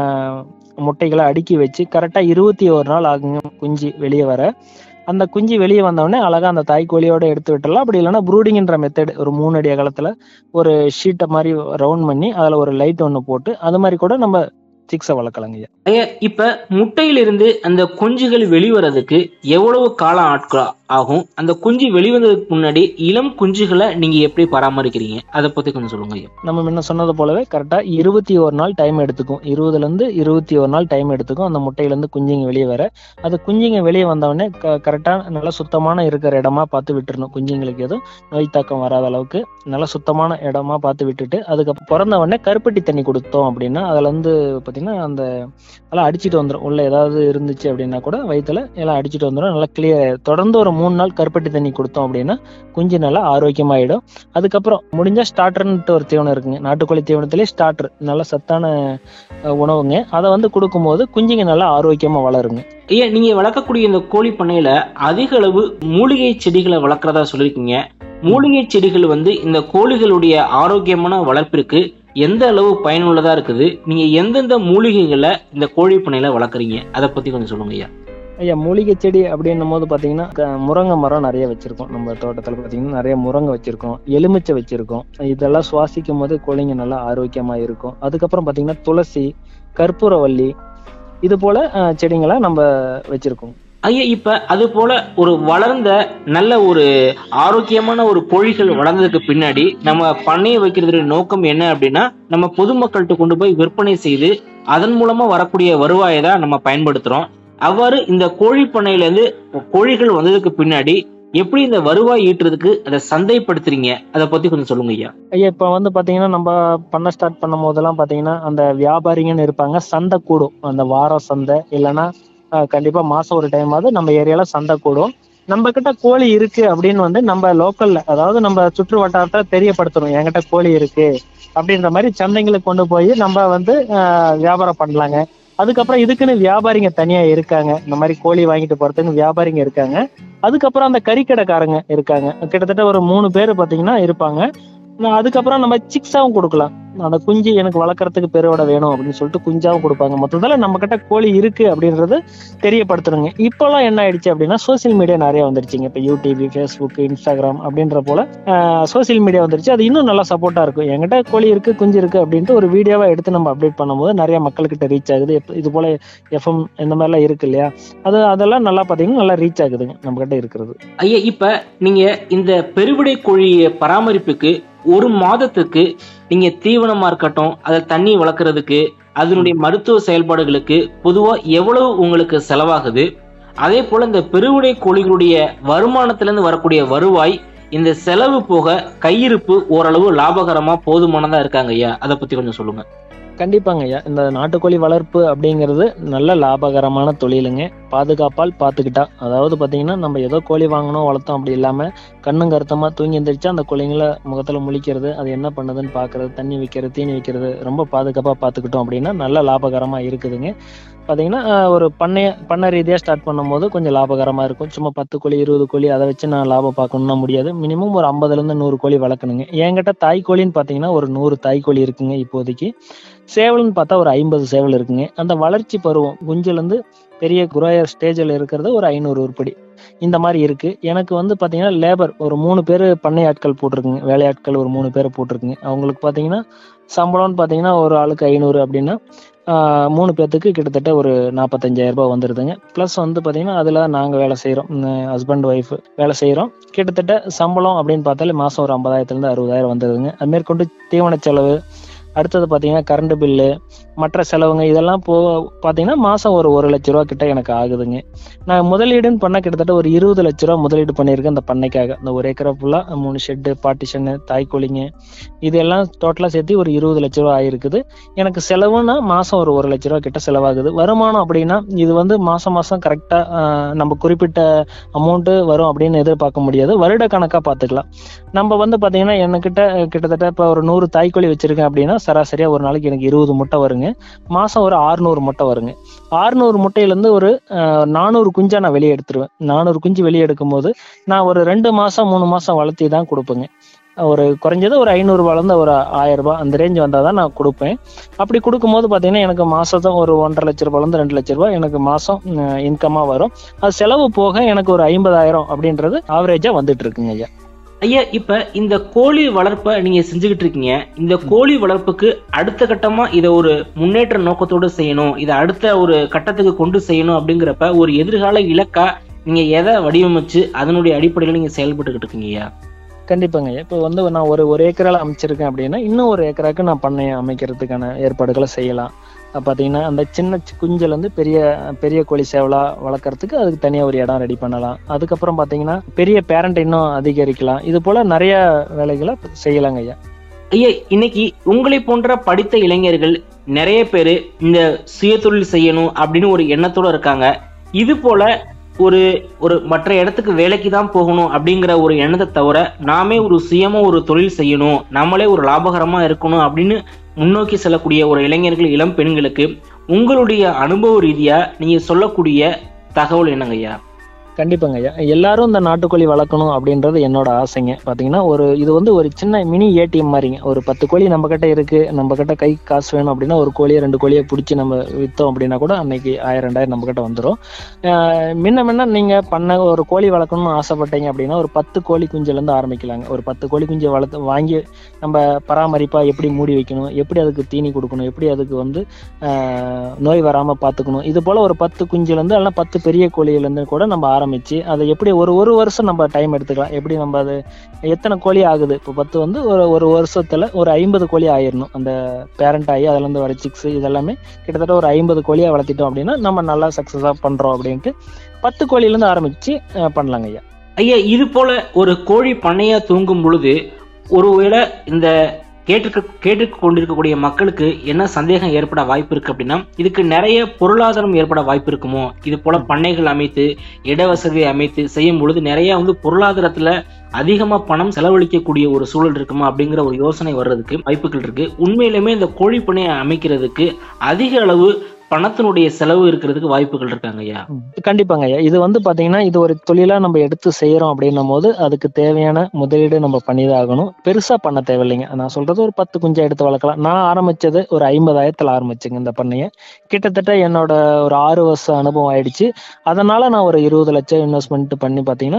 முட்டைகளை அடுக்கி வச்சு கரெக்டா 21 நாள் ஆகுங்க குஞ்சு வெளியே வர. அந்த குஞ்சு வெளியே வந்தோடனே அழகா அந்த தாய்க்கோழியோட எடுத்து விட்டுறலாம். அப்படி இல்லைன்னா ப்ரூடிங்ன்ற மெத்தட் ஒரு 3 அடி அகலத்துல ஒரு ஷீட்டை மாதிரி ரவுண்ட் பண்ணி அதுல ஒரு லைட் ஒண்ணு போட்டு அது மாதிரி கூட நம்ம சிக்ஸை வளர்க்கலாங்க ஐயா. இப்ப முட்டையிலிருந்து அந்த குஞ்சுகள் வெளிவரதுக்கு எவ்வளவு காலம் ஆட்கள் ஆகும்? அந்த குஞ்சு வெளிவந்ததுக்கு முன்னாடி இளம் குஞ்சுகளை நீங்க எப்படி பராமரிக்கிறீங்க, அதை பத்தி கொஞ்சம் சொல்லுங்க ஐயா. நம்ம முன்ன சொன்னது போலவே கரெக்டா 21 நாள் டைம் எடுத்துக்கும், 20ல இருந்து 21 நாள் டைம் எடுத்துக்கும் அந்த முட்டையிலிருந்து குஞ்சுங்க வெளியே வர. அது குஞ்சுங்க வெளியே வந்தவொடனே கரெக்டா நல்லா சுத்தமான இருக்கிற இடமா பார்த்து விட்டுறணும். குஞ்சுங்களுக்கு எதுவும் நோய் தாக்கம் வராத அளவுக்கு நல்லா சுத்தமான இடமா பார்த்து விட்டுட்டு அதுக்கு பிறந்த உடனே கருப்பட்டி தண்ணி கொடுத்தோம் அப்படின்னா அதுல இருந்து பாத்தீங்கன்னா அந்த எல்லாம் அடிச்சுட்டு வந்துடும். உள்ள ஏதாவது இருந்துச்சு அப்படின்னா கூட வயிற்றுல எல்லாம் அடிச்சுட்டு வந்துடும், நல்லா கிளியர். தொடர்ந்து ஒரு 3 நாள் கருப்பட்டி தண்ணி கொடுத்தோம் அப்படின்னா குஞ்சு நல்லா ஆரோக்கியமாயிடும். அதுக்கப்புறம் முடிஞ்சா ஸ்டார்டர்ன்ட்டு ஒரு தீவனம் இருக்குங்க, நாட்டுக்கோழி தீவனத்திலே ஸ்டார்டர் நல்ல சத்தான உணவுங்க. அதை கொடுக்கும்போது குஞ்சுங்க நல்லா ஆரோக்கியமா வளருங்க. ஐயா, நீங்க வளர்க்கக்கூடிய இந்த கோழி பண்ணையில அதிக அளவு மூலிகை செடிகளை வளர்க்கறதா சொல்லியிருக்கீங்க. மூலிகை செடிகள் இந்த கோழிகளுடைய ஆரோக்கியமான வளர்ப்பிற்கு எந்த அளவு பயனுள்ளதா இருக்குது, நீங்க எந்தெந்த மூலிகைகளை இந்த கோழி பண்ணையில வளர்க்குறீங்க, அதை பத்தி கொஞ்சம் சொல்லுங்க ஐயா. ஐயா, மூலிகை செடி அப்படின்னும் போது பாத்தீங்கன்னா முருங்கை மரம் நிறைய வச்சிருக்கோம். நம்ம தோட்டத்துல பாத்தீங்கன்னா நிறைய முருங்கை வச்சிருக்கோம், எலுமிச்சை வச்சிருக்கோம். இதெல்லாம் சுவாசிக்கும் போது கோழிங்க நல்லா ஆரோக்கியமா இருக்கும். அதுக்கப்புறம் பாத்தீங்கன்னா துளசி, கற்பூரவள்ளி, இது போல செடிங்களை நம்ம வச்சிருக்கோம். ஐயா, இப்ப அது போல ஒரு வளர்ந்த நல்ல ஒரு ஆரோக்கியமான ஒரு கோழிகள் வளர்ந்ததுக்கு பின்னாடி நம்ம பண்ணையை வைக்கிறதுடைய நோக்கம் என்ன அப்படின்னா, நம்ம பொதுமக்கள்கிட்ட கொண்டு போய் விற்பனை செய்து அதன் மூலமா வரக்கூடிய வருவாயை தான் நம்ம பயன்படுத்துறோம். அவ்வாறு இந்த கோழி பண்ணையில இருந்து கோழிகள் வந்ததுக்கு பின்னாடி எப்படி இந்த வருவாய் ஈட்டுறதுக்கு அதை சந்தைப்படுத்துறீங்க, அதை பத்தி கொஞ்சம் சொல்லுங்க ஐயா. ஐயா, இப்ப பாத்தீங்கன்னா நம்ம பண்ண ஸ்டார்ட் பண்ணும் போதெல்லாம் பாத்தீங்கன்னா அந்த வியாபாரிங்கன்னு இருப்பாங்க, சந்தை கூடும். அந்த வார சந்தை இல்லைன்னா கண்டிப்பா மாசம் ஒரு டைமாவது நம்ம ஏரியால சந்தை கூடும். நம்ம கிட்ட கோழி இருக்கு அப்படின்னு நம்ம லோக்கல்ல, அதாவது நம்ம சுற்று வட்டாரத்தை தெரியப்படுத்தணும், என்கிட்ட கோழி இருக்கு அப்படின்ற மாதிரி சந்தைங்களுக்கு கொண்டு போய் நம்ம வியாபாரம் பண்ணலாங்க. அதுக்கப்புறம் இதுக்குன்னு வியாபாரிங்க தனியா இருக்காங்க, இந்த மாதிரி கோழி வாங்கிட்டு போறதுக்கு வியாபாரிங்க இருக்காங்க. அதுக்கப்புறம் அந்த கறிக்கடைக்காரங்க இருக்காங்க, கிட்டத்தட்ட ஒரு 3 பேர் பாத்தீங்கன்னா இருப்பாங்க. அதுக்கப்புறம் நம்ம சிக்ஸாவும் கொடுக்கலாம். அந்த குஞ்சு எனக்கு வளர்க்கறதுக்கு பெருவோட வேணும் அப்படின்னு சொல்லிட்டு குஞ்சாவும் கொடுப்பாங்க. மொத்தத்துல நம்ம கிட்ட கோழி இருக்கு அப்படின்றது தெரியப்படுத்துறோங்க. இப்பெல்லாம் என்ன ஆயிடுச்சு அப்படின்னா, சோசியல் மீடியா நிறைய வந்துருச்சுங்க. இப்ப யூடியூப், ஃபேஸ்புக், இன்ஸ்டாகிராம் அப்படின்ற போல சோசியல் மீடியா வந்துருச்சு. அது இன்னும் நல்லா சப்போர்ட்டா இருக்கும். என்கிட்ட கோழி இருக்கு, குஞ்சு இருக்கு அப்படின்ட்டு ஒரு வீடியோவா எடுத்து நம்ம அப்டேட் பண்ணும்போது நிறைய மக்கள்கிட்ட ரீச் ஆகுது. இது போல எஃப்எம் இந்த மாதிரி எல்லாம் இருக்கு இல்லையா, அதெல்லாம் நல்லா பாத்தீங்கன்னா நல்லா ரீச் ஆகுதுங்க நம்ம கிட்ட இருக்கிறது. ஐயா, இப்ப நீங்க இந்த பெருவிடை கோழி பராமரிப்புக்கு ஒரு மாதத்துக்கு நீங்க தீவனமா இருக்கட்டும், அதை தண்ணி வளர்க்கறதுக்கு, அதனுடைய மருத்துவ செயல்பாடுகளுக்கு பொதுவா எவ்வளவு உங்களுக்கு செலவாகுது? அதே போல இந்த பெருவிடை கோழிகளுடைய வருமானத்துல இருந்து வரக்கூடிய வருவாய், இந்த செலவு போக கையிருப்பு ஓரளவு லாபகரமா போதுமானதா இருக்காங்க ஐயா, அதை பத்தி கொஞ்சம் சொல்லுங்க. கண்டிப்பாங்க ஐயா, இந்த நாட்டுக்கோழி வளர்ப்பு அப்படிங்கிறது நல்ல லாபகரமான தொழிலுங்க. பாதுகாப்பால் பார்த்துக்கிட்டா, அதாவது பாத்தீங்கன்னா நம்ம ஏதோ கோழி வாங்கணும் வளர்த்தோம் அப்படி இல்லாம கண்ணும் கருத்தமா தூங்கி எந்திரிச்சா அந்த கோழிங்களை முகத்துல முழிக்கிறது, அது என்ன பண்ணுதுன்னு பாக்குறது, தண்ணி வைக்கிறது, தீனி வைக்கிறது ரொம்ப பாதுகாப்பா பார்த்துக்கிட்டோம் அப்படின்னா நல்ல லாபகரமா இருக்குதுங்க. பாத்தீங்கன்னா ஒரு பண்ணை ரீதியா ஸ்டார்ட் பண்ணும் போது கொஞ்சம் லாபகரமா இருக்கும். சும்மா 10 கோழி 20 கோழி அதை வச்சு நான் லாபம் பார்க்கணும்னா முடியாது. மினிமம் ஒரு 50ல இருந்து 100 கோழி வளர்க்கணுங்க. என்கிட்ட தாய்க்கோழின்னு பாத்தீங்கன்னா ஒரு 100 தாய்க்கோழி இருக்குங்க இப்போதைக்கு. சேவல்னு பார்த்தா ஒரு 50 சேவல் இருக்குங்க. அந்த வளர்ச்சி பருவம் குஞ்சுல இருந்து பெரிய குரோயர் ஸ்டேஜில் இருக்கிறது ஒரு 500 உருப்படி இந்த மாதிரி இருக்கு. எனக்கு பாத்தீங்கன்னா லேபர் ஒரு 3 பேர் பண்ணை ஆட்கள் போட்டிருக்குங்க, வேலையாட்கள் ஒரு 3 பேரை போட்டிருக்குங்க. அவங்களுக்கு பாத்தீங்கன்னா சம்பளம்னு பாத்தீங்கன்னா ஒரு ஆளுக்கு 500 அப்படின்னா 3 பேர்த்துக்கு கிட்டத்தட்ட ஒரு 45,000 ரூபாய் வந்துருதுங்க. பிளஸ் பாத்தீங்கன்னா அதுல நாங்க வேலை செய்யறோம், ஹஸ்பண்ட் ஒய்ஃப் வேலை செய்யறோம். கிட்டத்தட்ட சம்பளம் அப்படின்னு பார்த்தாலே மாசம் ஒரு 50,000 இருந்து 60,000 வந்துருதுங்க. அது மேற்கொண்டு தீவன செலவு, அடுத்தது பாத்தீங்கன்னா கரண்ட் பில்லு, மற்ற செலவுங்க, இதெல்லாம் பாத்தீங்கன்னா மாசம் ஒரு 1 லட்ச ரூபா கிட்ட எனக்கு ஆகுதுங்க. நான் முதலீடுன்னு பண்ண கிட்டத்தட்ட ஒரு 20 லட்ச ரூபா முதலீடு பண்ணியிருக்கேன் இந்த பண்ணைக்காக. இந்த 1 ஏக்கரா ஃபுல்லா 3 ஷெட்டு, பார்ட்டிஷனு, தாய்க்கோழிங்க, இதெல்லாம் டோட்டலா சேர்த்து ஒரு 20 லட்ச ரூபா ஆயிருக்குது. எனக்கு செலவுன்னா மாசம் ஒரு 1 லட்ச ரூபா கிட்ட செலவாகுது. வருமானம் அப்படின்னா இது மாசம் மாசம் கரெக்டா நம்ம குறிப்பிட்ட அமௌண்ட் வரும் அப்படின்னு எதிர்பார்க்க முடியாது. வருட கணக்கா பாத்துக்கலாம். நம்ம பாத்தீங்கன்னா என்கிட்ட கிட்டத்தட்ட இப்ப ஒரு 100 தாய்க்கோழி வச்சிருக்கேன் அப்படின்னா சராசரியா ஒரு நாளைக்கு எனக்கு 20 முட்டை வருங்க. மாசம் ஒரு 600 முட்டை வருங்க. 600 முட்டையில இருந்து ஒரு 400 குஞ்சா நான் வெளியே எடுத்துருவேன். 400 குஞ்சு வெளியே எடுக்கும் போது நான் ஒரு 2 மாசம் 3 மாசம் வளர்த்தி தான் கொடுப்பேங்க. ஒரு குறைஞ்சது ஒரு 500 ரூபாயிலிருந்து ஒரு 1000 ரூபாய் அந்த ரேஞ்ச் வந்தாதான் நான் கொடுப்பேன். அப்படி கொடுக்கும்போது பாத்தீங்கன்னா எனக்கு மாசம் ஒரு 1.5 லட்ச ரூபாயிலிருந்து 2 லட்ச ரூபாய் எனக்கு மாசம் இன்கமா வரும். அது செலவு போக எனக்கு ஒரு 50,000 அப்படின்றது ஆவரேஜா வந்துட்டு இருக்குங்க ஐயா. ஐயா, இப்ப இந்த கோழி வளர்ப்பை நீங்க செஞ்சுக்கிட்டு இருக்கீங்க. இந்த கோழி வளர்ப்புக்கு அடுத்த கட்டமா இதை ஒரு முன்னேற்ற நோக்கத்தோடு செய்யணும், இதை அடுத்த ஒரு கட்டத்துக்கு கொண்டு செய்யணும் அப்படிங்கிறப்ப ஒரு எதிர்கால இலக்கா நீங்க எதை வடிவமைச்சு அதனுடைய அடிப்படையில நீங்க செயல்பட்டுக்கிட்டு இருக்கீங்க ஐயா? கண்டிப்பாங்க. இப்போ நான் ஒரு ஏக்கரால அமைச்சிருக்கேன் அப்படின்னா இன்னும் ஒரு ஏக்கராக்கு நான் பண்ணைய அமைக்கிறதுக்கான ஏற்பாடுகளை செய்யலாம். பாத்தீங்கன்னா அந்த சின்ன குஞ்சுல இருந்து பெரிய பெரிய கோழி சேவலா வளர்க்கறதுக்கு அதுக்கு தனியா ஒரு இடம் ரெடி பண்ணலாம். அதுக்கப்புறம் பாத்தீங்கன்னா பெரிய பேரண்ட் இன்னும் அதிகரிக்கலாம். இது போல நிறைய வேலைகளை செய்யலாங்க ஐயா. ஐயா, இன்னைக்கு உங்களை போன்ற படித்த இளைஞர்கள் நிறைய பேரு இந்த சுய தொழில் செய்யணும் அப்படின்னு ஒரு எண்ணத்தோட இருக்காங்க. இது போல ஒரு மற்ற இடத்துக்கு வேலைக்கு தான் போகணும் அப்படிங்கிற ஒரு எண்ணத்தை தவிர நாமே ஒரு சுயமா ஒரு தொழில் செய்யணும், நம்மளே ஒரு லாபகரமா இருக்கணும் அப்படின்னு முன்னோக்கி செல்லக்கூடிய ஒரு இளைஞர்கள், இளம் பெண்களுக்கு உங்களுடைய அனுபவ ரீதியா நீங்க சொல்லக்கூடிய தகவல் என்னங்க ஐயா? கண்டிப்பாங்க ஐயா. எல்லாரும் இந்த நாட்டுக்கோழி வளர்க்கணும் அப்படின்றது என்னோட ஆசைங்க. பாத்தீங்கன்னா இது வந்து ஒரு சின்ன மினி ஏடிஎம் மாதிரிங்க. ஒரு 10 கோழி நம்ம கிட்ட இருக்கு, நம்ம கிட்ட கை காசு வேணும் அப்படின்னா ஒரு கோழியை 2 கோழியை பிடிச்சி நம்ம வித்தோம் அப்படின்னா கூட அன்னைக்கு 1000 2000 நம்ம கிட்ட வந்துடும். முன்ன நீங்க ஒரு கோழி வளர்க்கணும்னு ஆசைப்பட்டீங்க அப்படின்னா ஒரு 10 கோழி குஞ்சுல இருந்து ஆரம்பிக்கலாங்க. ஒரு 10 கோழி குஞ்சு வாங்கி நம்ம பராமரிப்பா எப்படி மூடி வைக்கணும், எப்படி அதுக்கு தீனி கொடுக்கணும், எப்படி அதுக்கு வந்து நோய் வராம பாத்துக்கணும், இது போல ஒரு 10 குஞ்சுல இருந்து அல்ல 10 பெரிய கோழியில இருந்து கூட நம்ம ஆரம்பிச்சு அதை எப்படி ஒரு வருஷம் நம்ம டைம் எடுத்துக்கலாம். எப்படி நம்ம அது எத்தனை கோழி ஆகுது, இப்போ 10 வந்து ஒரு வருஷத்துல ஒரு 50 கோழி ஆயிடணும். அந்த பேரண்ட் ஆகி அதுல இருந்து வர சிக்ஸ் இதெல்லாமே கிட்டத்தட்ட ஒரு 50 கோழியா வளர்த்திட்டோம் அப்படின்னா நம்ம நல்லா சக்சஸா பண்றோம் அப்படின்ட்டு 10 கோழில இருந்து ஆரம்பிச்சு பண்ணலாங்க ஐயா. ஐயா, இது போல ஒரு கோழி பண்ணையா தூங்கும் பொழுது ஒருவேளை இந்த கேட்டு கொண்டிருக்கக்கூடிய மக்களுக்கு என்ன சந்தேகம் ஏற்பட வாய்ப்பு இருக்கு அப்படின்னா, இதுக்கு நிறைய பொருளாதாரம் ஏற்பட வாய்ப்பு இருக்குமோ? இது போல பண்ணைகள் அமைத்து இடவசதியை அமைத்து செய்யும் பொழுது நிறைய வந்து பொருளாதாரத்துல அதிகமா பணம் செலவழிக்கக்கூடிய ஒரு சூழல் இருக்குமா அப்படிங்கிற ஒரு யோசனை வர்றதுக்கு வாய்ப்புகள் இருக்கு. உண்மையிலுமே இந்த கோழி பண்ணையை அமைக்கிறதுக்கு அதிக அளவு பணத்தினுடைய செலவு இருக்கிறதுக்கு வாய்ப்புகள் இருக்காங்க ஐயா? கண்டிப்பாங்க ஐயா. இது வந்து பாத்தீங்கன்னா இது ஒரு தொழிலா நம்ம எடுத்து செய்யறோம் அப்படின்னும் போது அதுக்கு தேவையான முதலீடு நம்ம பண்ணிதான் ஆகணும். பெருசா பண்ண தேவையில்லைங்க. நான் சொல்றது ஒரு 10 குஞ்சா எடுத்து வளர்க்கலாம். நான் ஆரம்பிச்சது ஒரு 50,000 ஆரம்பிச்சுங்க இந்த பண்ணைய. கிட்டத்தட்ட என்னோட ஒரு 6 வருஷம் அனுபவம் ஆயிடுச்சு. அதனால நான் ஒரு 20 லட்சம் இன்வெஸ்ட்மெண்ட் பண்ணி பாத்தீங்கன்னா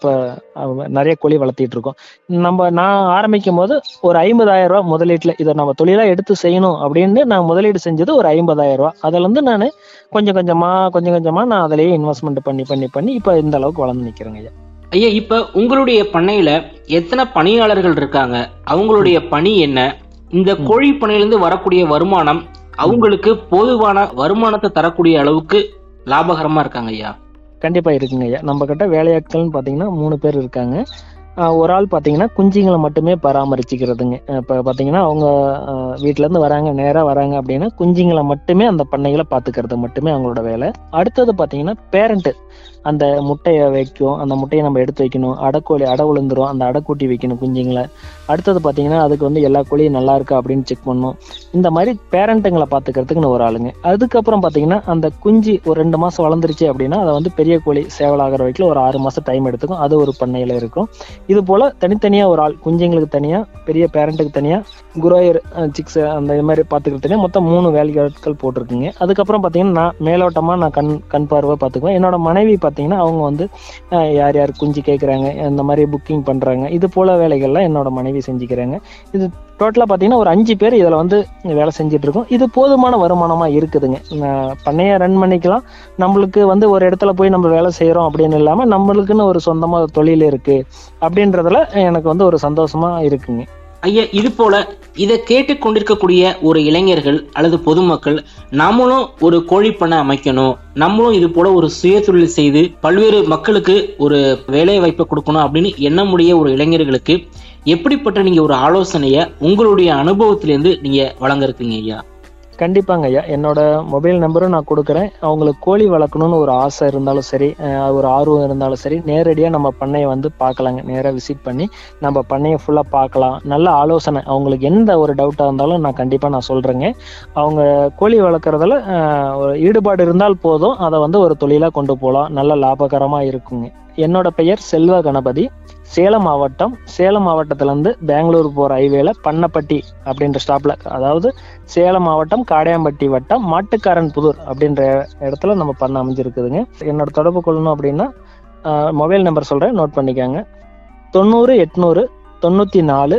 நிறைய கோழி வளர்த்திட்டு இருக்கோம். நான் ஆரம்பிக்கும் போது ஒரு 50,000 ரூபாய் முதலீட்டுல இதை நம்ம தொழிலா எடுத்து செய்யணும் அப்படின்னு நான் முதலீடு செஞ்சது ஒரு 50,000 ரூபாய். அதுல இருந்து நான் கொஞ்சம் கொஞ்சமா நான் அதிலேயே இன்வெஸ்ட்மெண்ட் பண்ணி இப்ப இந்த அளவுக்கு வளர்ந்து நிக்கிறேங்க ஐயா. ஐயா, இப்ப உங்களுடைய பண்ணையில எத்தனை பணியாளர்கள் இருக்காங்க? அவங்களுடைய பணி என்ன? இந்த கோழி பண்ணையிலிருந்து வரக்கூடிய வருமானம் அவங்களுக்கு பொதுவான வருமானத்தை தரக்கூடிய அளவுக்கு லாபகரமா இருக்காங்க ஐயா? கண்டிப்பா இருக்குங்க ஐயா. நம்ம கிட்ட வேலையாட்கள்னு பாத்தீங்கன்னா 3 பேர் இருக்காங்க. ஒரு ஆள் பாத்தீங்கன்னா குஞ்சுங்களை மட்டுமே பராமரிச்சுக்கிறதுங்க. இப்ப பாத்தீங்கன்னா அவங்க வீட்டுல இருந்து நேரா வராங்க அப்படின்னா குஞ்சுங்களை மட்டுமே அந்த பண்ணைகளை பாத்துக்கிறது மட்டுமே அவங்களோட வேலை. அடுத்தது பாத்தீங்கன்னா பேரண்ட் அந்த முட்டையை வைக்கும், அந்த முட்டையை நம்ம எடுத்து வைக்கணும். அடை விழுந்துரும், அந்த அடைக்கூட்டி வைக்கணும் குஞ்சுங்களை. அடுத்தது பாத்தீங்கன்னா அதுக்கு வந்து எல்லா கோழியும் நல்லா இருக்கா அப்படின்னு செக் பண்ணணும். இந்த மாதிரி பேரண்ட்டுங்களை பாத்துக்கிறதுக்குன்னு ஒரு ஆளுங்க. அதுக்கப்புறம் பாத்தீங்கன்னா அந்த குஞ்சு ஒரு 2 மாசம் வளர்ந்துருச்சு அப்படின்னா அதை வந்து பெரிய கோழி சேவலாகிற வரைக்கும் ஒரு 6 மாசம் டைம் எடுத்துக்கும். அது ஒரு பண்ணையில இருக்கும். இது போல தனித்தனியா ஒரு ஆள், குஞ்சுங்களுக்கு தனியா, பெரிய பேரண்ட்டுக்கு தனியா, குரோயர் சிக்ஸ் அந்த இது மாதிரி பாத்துக்கிறது தனியா, மொத்தம் 3 வேலையாட்கள் போட்டிருக்குங்க. அதுக்கப்புறம் பாத்தீங்கன்னா நான் மேலோட்டமா நான் கண் பார்வை பாத்துக்குவேன். என்னோட மனைவி பாத்தீங்கன்னா அவங்க வந்து யார் யார் குஞ்சு கேட்கறாங்க, இந்த மாதிரி புக்கிங் பண்றாங்க, இது போல வேலைகள்லாம் என்னோட மனைவி செஞ்சுக்கிறாங்க. இது டோட்டலா பாத்தீங்கன்னா ஒரு 5 பேர் இதுல வந்து வேலை செஞ்சுட்டு இருக்கோம். இது போதுமான வருமானமா இருக்குதுங்க. பண்ணைய ரன் பண்ணிக்கலாம். நம்மளுக்கு வந்து ஒரு இடத்துல போய் நம்ம வேலை செய்யறோம் அப்படின்னு இல்லாம நம்மளுக்குன்னு ஒரு சொந்தமா தொழில் இருக்கு அப்படின்றதுல எனக்கு வந்து ஒரு சந்தோஷமா இருக்குங்க. ஐயா, இது போல இதை கேட்டு கொண்டிருக்கக்கூடிய ஒரு இளைஞர்கள் அல்லது பொதுமக்கள் நாமளும் ஒரு கோழி பண்ணை அமைக்கணும், நம்மளும் இது போல ஒரு சுய தொழில் செய்து பல்வேறு மக்களுக்கு ஒரு வேலை வாய்ப்பை கொடுக்கணும் அப்படின்னு எண்ணமுடைய ஒரு இளைஞர்களுக்கு எப்படிப்பட்ட நீங்க ஒரு ஆலோசனைய உங்களுடைய அனுபவத்திலிருந்து நீங்க வழங்க இருக்கீங்க ஐயா? கண்டிப்பாங்க ஐயா. என்னோட மொபைல் நம்பரும் நான் கொடுக்குறேன். அவங்களுக்கு கோழி வளர்க்கணும்னு ஒரு ஆசை இருந்தாலும் சரி, ஒரு ஆர்வம் இருந்தாலும் சரி, நேரடியா நம்ம பண்ணையை வந்து பார்க்கலாங்க. நேராக விசிட் பண்ணி நம்ம பண்ணையை ஃபுல்லா பார்க்கலாம். நல்ல ஆலோசனை, அவங்களுக்கு எந்த ஒரு டவுட்டா இருந்தாலும் நான் சொல்றேங்க. அவங்க கோழி வளர்க்குறதுல ஒரு ஈடுபாடு இருந்தால் போதும், அதை வந்து ஒரு தொழிலா கொண்டு போகலாம். நல்ல லாபகரமா இருக்குங்க. என்னோட பெயர் செல்வ கணபதி. சேலம் மாவட்டத்துல இருந்து பெங்களூர் போற ஹைவேல பண்ணப்பட்டி அப்படின்ற ஸ்டாப்ல, அதாவது சேலம் மாவட்டம் காடையாம்பட்டி வட்டம் மாட்டுக்காரன் புதூர் அப்படின்ற இடத்துல நம்ம பண்ண அமைஞ்சிருக்குதுங்க. என்னோட தொடர்பு கொள்ளணும் அப்படின்னா மொபைல் நம்பர் சொல்றேன், நோட் பண்ணிக்காங்க. 90 800 94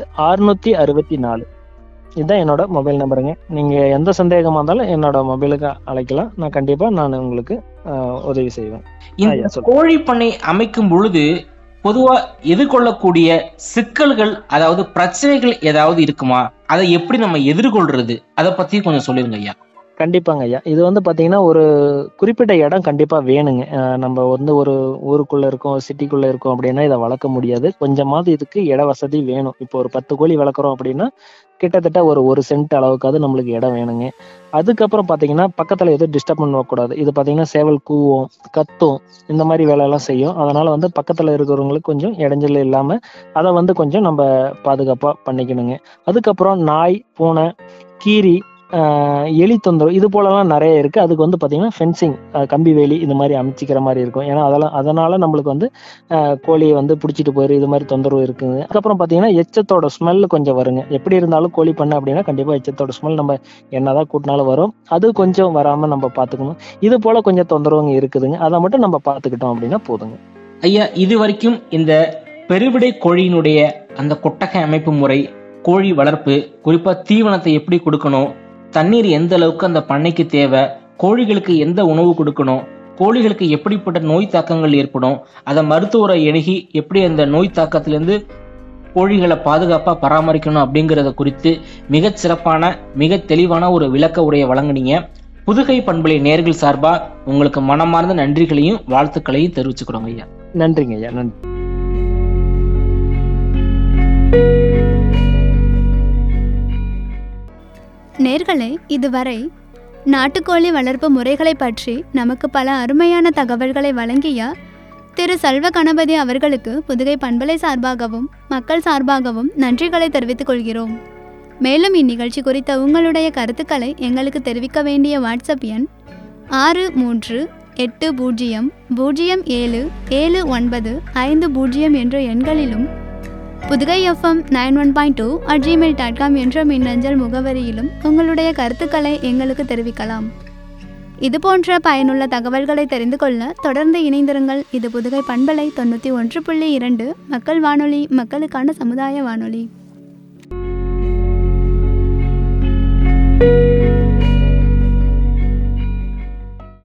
664. இதுதான் என்னோட மொபைல் நம்பருங்க. நீங்க எந்த சந்தேகமா இருந்தாலும் என்னோட மொபைலுக்கு அழைக்கலாம். நான் உங்களுக்கு உதவி செய்வேன். இந்த கோழி பண்ணை அமைக்கும் பொழுது பொதுவா எதிர்கொள்ளக்கூடிய சிக்கல்கள், அதாவது பிரச்சனைகள் ஏதாவது இருக்குமா? அதை எப்படி நம்ம எதிர்கொள்றது, அதை பத்தி கொஞ்சம் சொல்லிருங்க ஐயா. கண்டிப்பாங்க ஐயா. இது வந்து பாத்தீங்கன்னா ஒரு குறிப்பிட்ட இடம் கண்டிப்பா வேணுங்க. நம்ம வந்து ஒரு ஊருக்குள்ள இருக்கோம், சிட்டிக்குள்ள இருக்கோம் அப்படின்னா இதை வளர்க்க முடியாது. கொஞ்சமாவது இதுக்கு இட வசதி வேணும். இப்போ ஒரு 10 கோழி வளர்க்குறோம் அப்படின்னா கிட்டத்தட்ட ஒரு சென்ட் அளவுக்காவது நம்மளுக்கு இடம் வேணுங்க. அதுக்கப்புறம் பாத்தீங்கன்னா பக்கத்துல எதுவும் டிஸ்டர்ப் பண்ணக்கூடாது. இது பாத்தீங்கன்னா சேவல் கூவும், கத்தும், இந்த மாதிரி வேலையெல்லாம் செய்யும். அதனால வந்து பக்கத்துல இருக்கிறவங்களுக்கு கொஞ்சம் இடைஞ்சல் இல்லாம அதை வந்து கொஞ்சம் நம்ம பாதுகாப்பா பண்ணிக்கணுங்க. அதுக்கப்புறம் நாய், பூனை, கீரி, எலி தொந்தரவு இது போலலாம் நிறைய இருக்கு. அதுக்கு வந்து பாத்தீங்கன்னா ஃபென்சிங், கம்பி வேலி இது மாதிரி அமைச்சிக்கிற மாதிரி இருக்கும். ஏன்னா அதனால நம்மளுக்கு வந்து கோழியை வந்து பிடிச்சிட்டு போயிரு இது மாதிரி தொந்தரவு இருக்குங்க. அதுக்கப்புறம் பாத்தீங்கன்னா எச்சத்தோட ஸ்மெல் கொஞ்சம் வருங்க. எப்படி இருந்தாலும் கோழி பண்ண அப்படின்னா கண்டிப்பா எச்சத்தோட ஸ்மெல் நம்ம என்னதான் கூட்டினாலும் வரும். அது கொஞ்சம் வராம நம்ம பாத்துக்கணும். இது போல கொஞ்சம் தொந்தரவுங்க இருக்குதுங்க. அதை மட்டும் நம்ம பாத்துக்கிட்டோம் அப்படின்னா போதுங்க. ஐயா, இது வரைக்கும் இந்த பெருவிடை கோழியினுடைய அந்த கொட்டகை அமைப்பு முறை, கோழி வளர்ப்பு, குறிப்பா தீவனத்தை எப்படி கொடுக்கணும், தண்ணீர் எந்த அளவுக்கு அந்த பண்ணைக்கு தேவை, கோழிகளுக்கு எந்த உணவு கொடுக்கணும், கோழிகளுக்கு எப்படிப்பட்ட நோய் தாக்கங்கள் ஏற்படும், அதை மருத்துவரை அணுகி எப்படி அந்த நோய் தாக்கத்திலிருந்து கோழிகளை பாதுகாப்பா பராமரிக்கணும் அப்படிங்கறத குறித்து மிகச் சிறப்பான மிக தெளிவான ஒரு விளக்க உரையை வழங்குனீங்க. புதுகை பண்பலை நேயர்கள் சார்பா உங்களுக்கு மனமார்ந்த நன்றிகளையும் வாழ்த்துக்களையும் தெரிவிச்சுக்கிறோங்க ஐயா. நன்றிங்க ஐயா. நன்றி. நேர்களே, இதுவரை நாட்டுக்கோழி வளர்ப்பு முறைகளை பற்றி நமக்கு பல அருமையான தகவல்களை வழங்கிய திரு செல்வ கணபதி அவர்களுக்கு புதுகை பண்பலை சார்பாகவும் மக்கள் சார்பாகவும் நன்றிகளை தெரிவித்துக் கொள்கிறோம். மேலும் இந்நிகழ்ச்சி குறித்த உங்களுடைய கருத்துக்களை எங்களுக்கு தெரிவிக்க வேண்டிய வாட்ஸ்அப் எண் 6380077950 என்ற எண்களிலும் புதுகை FM 91.2 என்ற மின்னஞ்சல் முகவரியிலும் உங்களுடைய கருத்துக்களை எங்களுக்கு தெரிவிக்கலாம். இதுபோன்ற பயனுள்ள தகவல்களை தெரிந்து கொள்ள தொடர்ந்து இணைந்திருங்கள். இது புதுகை பண்பலை 91.2 மக்கள் வானொலி, மக்களுக்கான சமுதாய வானொலி.